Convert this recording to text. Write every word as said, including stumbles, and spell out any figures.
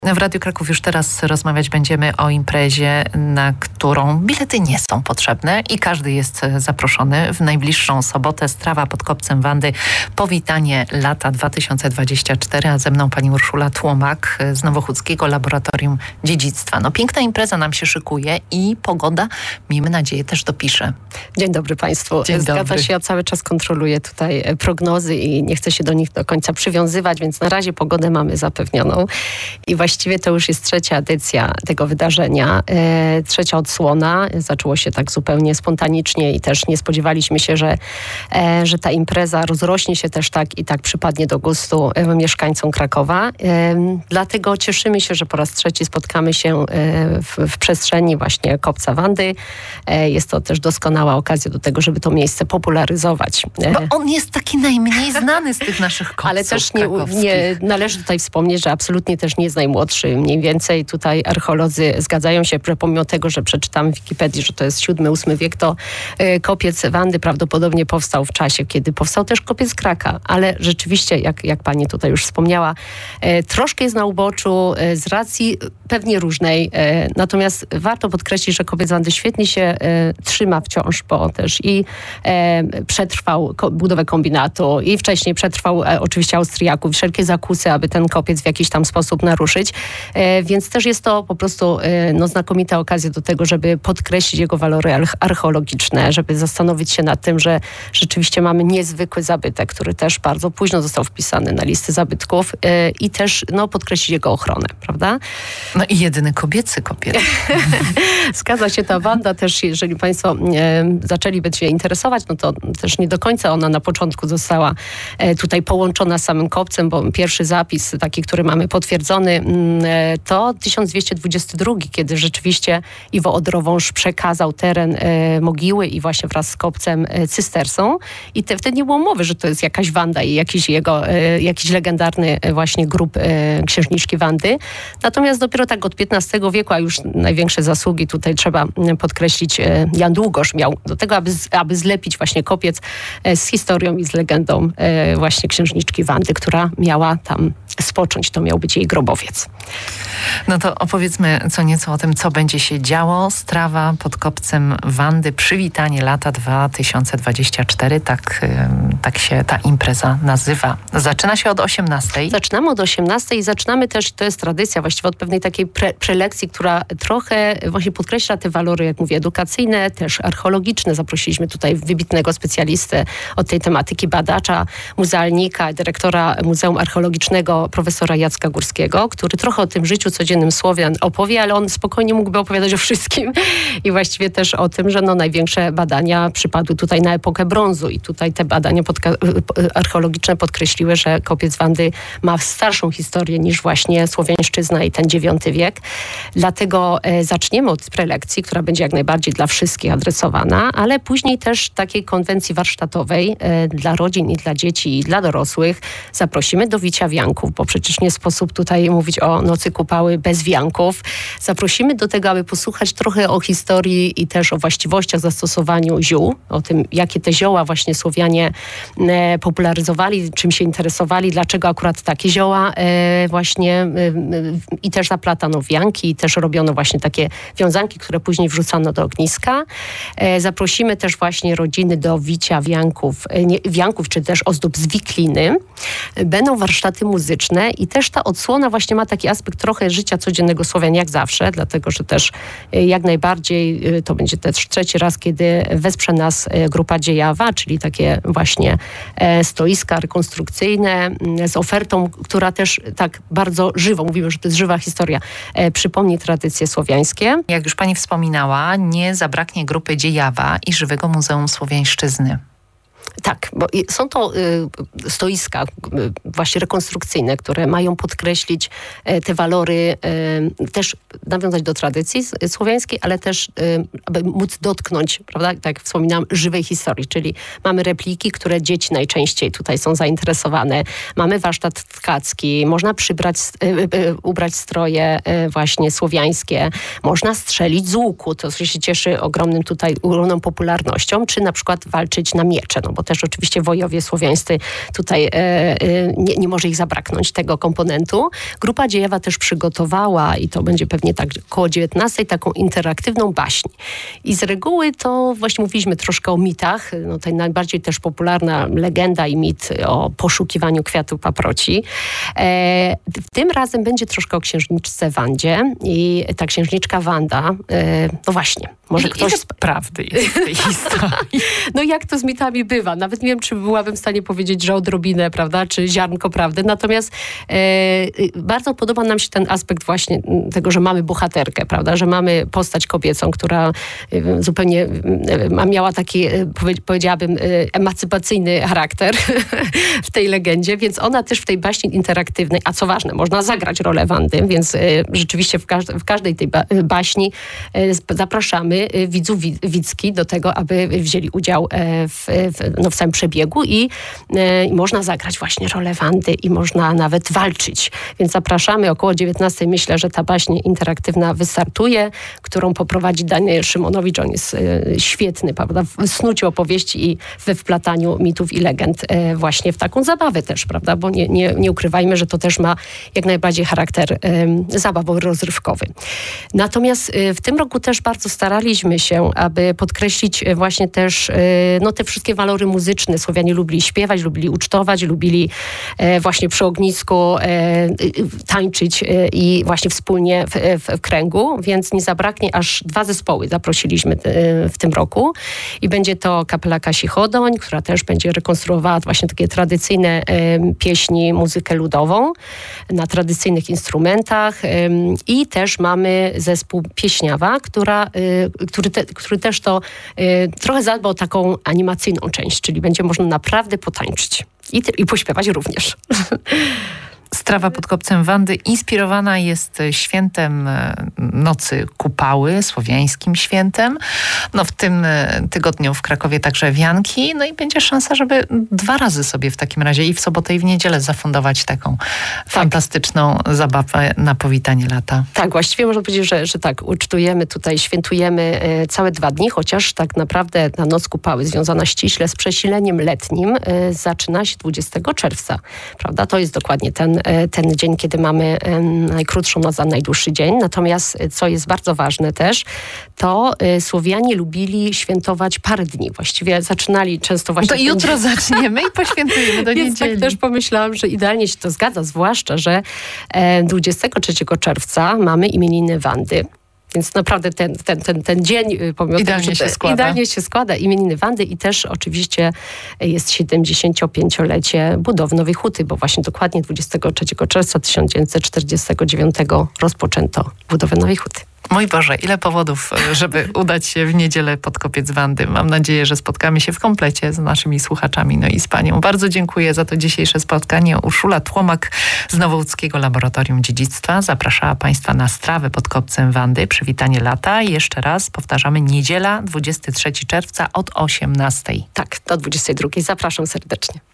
W Radiu Kraków już teraz rozmawiać będziemy o imprezie, na którą bilety nie są potrzebne i każdy jest zaproszony. W najbliższą sobotę Strawa pod Kopcem Wandy. Powitanie lata dwa tysiące dwudziestego czwartego, a ze mną pani Urszula Tłomak z Nowochódzkiego Laboratorium Dziedzictwa. No, piękna impreza nam się szykuje i pogoda, miejmy nadzieję, też dopisze. Dzień dobry Państwu. Dzień Zgadza dobry. się, ja cały czas kontroluję tutaj prognozy i nie chcę się do nich do końca przywiązywać, więc na razie pogodę mamy zapewnioną. I właściwie to już jest trzecia edycja tego wydarzenia, e, trzecia odsłona. Zaczęło się tak zupełnie spontanicznie i też nie spodziewaliśmy się, że, e, że ta impreza rozrośnie się też tak i tak przypadnie do gustu e, mieszkańcom Krakowa. E, dlatego cieszymy się, że po raz trzeci spotkamy się e, w, w przestrzeni właśnie Kopca Wandy. E, jest to też doskonała okazja do tego, żeby to miejsce popularyzować. E, Bo on jest taki najmniej znany z tych naszych kopców ale też nie, krakowskich. nie należy tutaj wspomnieć, że absolutnie też nie jest najmłodszy. Mniej więcej tutaj archeolodzy zgadzają się, że pomimo tego, że przeczytamy w Wikipedii, że to jest siódmy, ósmy wiek, to y, kopiec Wandy prawdopodobnie powstał w czasie, kiedy powstał też kopiec Kraka. Ale rzeczywiście, jak, jak pani tutaj już wspomniała, y, troszkę jest na uboczu y, z racji pewnie różnej. Y, natomiast warto podkreślić, że kopiec Wandy świetnie się y, trzyma wciąż, bo też i y, przetrwał ko- budowę kombinatu i wcześniej przetrwał y, oczywiście Austriaków, wszelkie zakusy, aby ten kopiec w jakiś tam sposób naruszyć. E, więc też jest to po prostu e, no, znakomita okazja do tego, żeby podkreślić jego walory archeologiczne, żeby zastanowić się nad tym, że rzeczywiście mamy niezwykły zabytek, który też bardzo późno został wpisany na listy zabytków e, i też no, podkreślić jego ochronę, prawda? No i jedyny kobiecy kopiec. Zgadza się, ta Wanda też, jeżeli Państwo e, zaczęliby się interesować, no to też nie do końca ona na początku została e, tutaj połączona z samym kopcem, bo pierwszy zapis, taki, który mamy potwierdzony, m, e, to tysiąc dwieście dwudziesty drugi, kiedy rzeczywiście Iwo Odrowąż przekazał teren e, mogiły i właśnie wraz z kopcem e, cystersą. I te, wtedy nie było mowy, że to jest jakaś Wanda i jakiś jego, e, jakiś legendarny e, właśnie grób e, księżniczki Wandy. Natomiast dopiero tak od piętnastego wieku, a już największe zasługi tutaj trzeba podkreślić, e, Jan Długosz miał do tego, aby, z, aby zlepić właśnie kopiec e, z historią i z legendą e, właśnie księżniczki Wandy, która miała tam spocząć. To miał być jej grobowiec. No to opowiedzmy co nieco o tym, co będzie się działo. Strawa pod Kopcem Wandy, przywitanie lata dwa tysiące dwudziestego czwartego, tak, tak się ta impreza nazywa. Zaczyna się od osiemnastej. Zaczynamy od osiemnastej i zaczynamy też, to jest tradycja właściwie od pewnej takiej pre, prelekcji, która trochę właśnie podkreśla te walory, jak mówię, edukacyjne, też archeologiczne. Zaprosiliśmy tutaj wybitnego specjalistę od tej tematyki, badacza, muzealnika, dyrektora Muzeum Archeologicznego, profesora Jacka Górskiego, który trochę o tym życiu codziennym Słowian opowie, ale on spokojnie mógłby opowiadać o wszystkim i właściwie też o tym, że no największe badania przypadły tutaj na epokę brązu i tutaj te badania podka- archeologiczne podkreśliły, że kopiec Wandy ma starszą historię niż właśnie słowiańszczyzna i ten dziewiąty wiek. Dlatego e, zaczniemy od prelekcji, która będzie jak najbardziej dla wszystkich adresowana, ale później też takiej konwencji warsztatowej e, dla rodzin i dla dzieci i dla dorosłych zaprosimy do wicia wianków, bo przecież nie sposób tutaj mówić o nocy kupały bez wianków. Zaprosimy do tego, aby posłuchać trochę o historii i też o właściwościach zastosowaniu ziół, o tym, jakie te zioła właśnie Słowianie e, popularyzowali, czym się interesowali, dlaczego akurat takie zioła e, właśnie e, i też zaplatano wianki i też robiono właśnie takie wiązanki, które później wrzucano do ogniska. E, zaprosimy też właśnie rodziny do wicia wianków, e, nie, wianków czy też ozdób z wikliny. Będą warsztaty muzyczne i też ta odsłona właśnie ma taki aspekt trochę życia codziennego Słowian, jak zawsze, dlatego, że też jak najbardziej to będzie też trzeci raz, kiedy wesprze nas grupa Dziejawa, czyli takie właśnie stoiska rekonstrukcyjne z ofertą, która też tak bardzo żywo, mówimy, że to jest żywa historia, przypomni tradycje słowiańskie. Jak już pani wspominała, nie zabraknie grupy Dziejawa i Żywego Muzeum Słowiańszczyzny. Tak, bo są to y, stoiska y, właśnie rekonstrukcyjne, które mają podkreślić y, te walory, y, też nawiązać do tradycji słowiańskiej, ale też y, aby móc dotknąć, prawda, tak jak wspominałam, żywej historii, czyli mamy repliki, które dzieci najczęściej tutaj są zainteresowane. Mamy warsztat tkacki, można przybrać, y, y, ubrać stroje y, właśnie słowiańskie, można strzelić z łuku, to się cieszy ogromnym tutaj, ogromną popularnością, czy na przykład walczyć na miecze. No, no bo też oczywiście wojowie słowiańscy tutaj e, e, nie, nie może ich zabraknąć, tego komponentu. Grupa dziejowa też przygotowała, i to będzie pewnie tak około dziewiętnastej, taką interaktywną baśń. I z reguły to właśnie mówiliśmy troszkę o mitach, no tutaj najbardziej też popularna legenda i mit o poszukiwaniu kwiatu paproci. E, tym razem będzie troszkę o księżniczce Wandzie i ta księżniczka Wanda, e, no właśnie, może I, ktoś... Ile prawdy jest w tej historii? No jak to z mitami bywa. Nawet nie wiem, czy byłabym w stanie powiedzieć, że odrobinę, prawda, czy ziarnko prawdy. Natomiast e, bardzo podoba nam się ten aspekt właśnie tego, że mamy bohaterkę, prawda, że mamy postać kobiecą, która e, zupełnie e, miała taki, e, powiedziałabym, e, emancypacyjny charakter w tej legendzie, więc ona też w tej baśni interaktywnej, a co ważne, można zagrać rolę Wandy, więc e, rzeczywiście w, każde, w każdej tej ba- baśni e, zapraszamy widzów widzki do tego, aby wzięli udział w, w, no, w całym przebiegu i, i można zagrać właśnie rolę Wandy i można nawet walczyć. Więc zapraszamy około dziewiętnastej. Myślę, że ta baśń interaktywna wystartuje, którą poprowadzi Daniel Szymonowicz. On jest e, świetny, prawda, w snuciu opowieści i we wplataniu mitów i legend e, właśnie w taką zabawę też, prawda, bo nie, nie, nie ukrywajmy, że to też ma jak najbardziej charakter e, zabawowo-rozrywkowy. Natomiast e, w tym roku też bardzo staraliśmy się, aby podkreślić właśnie też no, te wszystkie walory muzyczne. Słowianie lubili śpiewać, lubili ucztować, lubili właśnie przy ognisku tańczyć i właśnie wspólnie w, w, w kręgu, więc nie zabraknie, aż dwa zespoły zaprosiliśmy w tym roku i będzie to kapela Kasi Chodoń, która też będzie rekonstruowała właśnie takie tradycyjne pieśni, muzykę ludową na tradycyjnych instrumentach i też mamy zespół Pieśniawa, która Który, te, który też to y, trochę zadba o taką animacyjną część, czyli będzie można naprawdę potańczyć i, i pośpiewać również. Strawa pod kopcem Wandy inspirowana jest świętem Nocy Kupały, słowiańskim świętem. No w tym tygodniu w Krakowie także wianki. No i będzie szansa, żeby dwa razy sobie w takim razie i w sobotę i w niedzielę zafundować taką tak. fantastyczną zabawę na powitanie lata. Tak, właściwie można powiedzieć, że, że tak, ucztujemy tutaj, świętujemy e, całe dwa dni, chociaż tak naprawdę ta Noc Kupały związana ściśle z przesileniem letnim e, zaczyna się dwudziestego czerwca, prawda? To jest dokładnie ten ten dzień, kiedy mamy najkrótszą noc, a najdłuższy dzień. Natomiast, co jest bardzo ważne też, to Słowianie lubili świętować parę dni. Właściwie zaczynali często właśnie... To jutro dzień. Zaczniemy i poświętujemy do Więc niedzieli. tak też pomyślałam, że idealnie się to zgadza, zwłaszcza, że dwudziestego trzeciego czerwca mamy imieniny Wandy. Więc naprawdę ten, ten, ten, ten dzień, pomimo idealnie, tego, się składa. idealnie się składa, imieniny Wandy i też oczywiście jest siedemdziesięciopięciolecie budowy Nowej Huty, bo właśnie dokładnie dwudziestego trzeciego czerwca tysiąc dziewięćset czterdziestego dziewiątego rozpoczęto budowę Nowej Huty. Mój Boże, ile powodów, żeby udać się w niedzielę pod kopiec Wandy. Mam nadzieję, że spotkamy się w komplecie z naszymi słuchaczami, no i z panią. Bardzo dziękuję za to dzisiejsze spotkanie. Urszula Tłomak z Nowołódzkiego Laboratorium Dziedzictwa zapraszała państwa na strawę pod kopcem Wandy. Przywitanie lata. Jeszcze raz powtarzamy, niedziela dwudziestego trzeciego czerwca od osiemnastej. Tak, do dwudziestej drugiej. Zapraszam serdecznie.